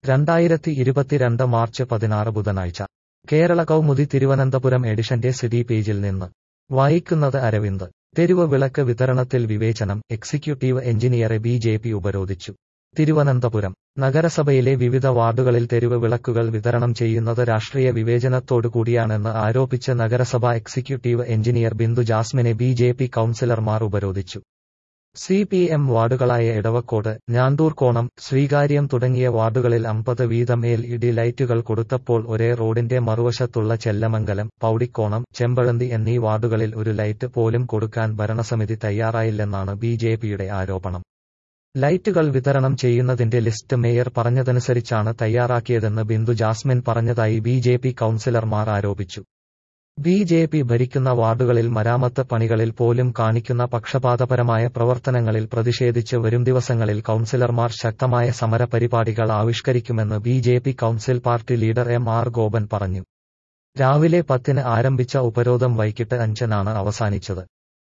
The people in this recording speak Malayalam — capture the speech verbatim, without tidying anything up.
രണ്ടായിരത്തി ഇരുപത്തിരണ്ട് മാർച്ച് പതിനാറ് ബുധനാഴ്ച കേരള കൗമുദി തിരുവനന്തപുരം എഡിഷന്റെ സിറ്റി പേജിൽ നിന്ന് വായിക്കുന്നത് അരവിന്ദ്. തെരുവ് വിളക്ക് വിതരണത്തിൽ വിവേചനം, എക്സിക്യൂട്ടീവ് എഞ്ചിനീയറെ ബി ജെ പി ഉപരോധിച്ചു. തിരുവനന്തപുരം നഗരസഭയിലെ വിവിധ വാർഡുകളിൽ തെരുവ് വിളക്കുകൾ വിതരണം ചെയ്യുന്നത് രാഷ്ട്രീയ വിവേചനത്തോടുകൂടിയാണെന്ന് ആരോപിച്ച് നഗരസഭാ എക്സിക്യൂട്ടീവ് എഞ്ചിനീയർ ബിന്ദു ജാസ്മിനെ ബി ജെ പി കൗൺസിലർമാർ ഉപരോധിച്ചു. സി പി എം വാർഡുകളായ എടവക്കോട്, ഞാന്തൂർക്കോണം, ശ്രീകാര്യം തുടങ്ങിയ വാർഡുകളിൽ അമ്പത് വീതം എൽ ഇ ഡി ലൈറ്റുകൾ കൊടുത്തപ്പോൾ ഒരേ റോഡിന്റെ മറുവശത്തുള്ള ചെല്ലമംഗലം, പൗടിക്കോണം, ചെമ്പഴന്തി എന്നീ വാർഡുകളിൽ ഒരു ലൈറ്റ് പോലും കൊടുക്കാൻ ഭരണസമിതി തയ്യാറായില്ലെന്നാണ് ബി ജെ പിയുടെ ആരോപണം. ലൈറ്റുകൾ വിതരണം ചെയ്യുന്നതിന്റെ ലിസ്റ്റ് മേയർ പറഞ്ഞതനുസരിച്ചാണ് തയ്യാറാക്കിയതെന്ന് ബിന്ദു ജാസ്മിൻ പറഞ്ഞതായി ബി ജെ പി കൗൺസിലർമാർ ആരോപിച്ചു. ബി ജെ പി ഭരിക്കുന്ന വാർഡുകളിൽ മരാമത്ത് പണികളിൽ പോലും കാണിക്കുന്ന പക്ഷപാതപരമായ പ്രവർത്തനങ്ങളിൽ പ്രതിഷേധിച്ച് വരും ദിവസങ്ങളിൽ കൗൺസിലർമാർ ശക്തമായ സമര പരിപാടികൾ ആവിഷ്കരിക്കുമെന്ന് B J P council party leader M R Gopan പറഞ്ഞു. രാവിലെ പത്തിന് ആരംഭിച്ച ഉപരോധം വൈകിട്ട് അഞ്ചിനാണ് അവസാനിച്ചത്.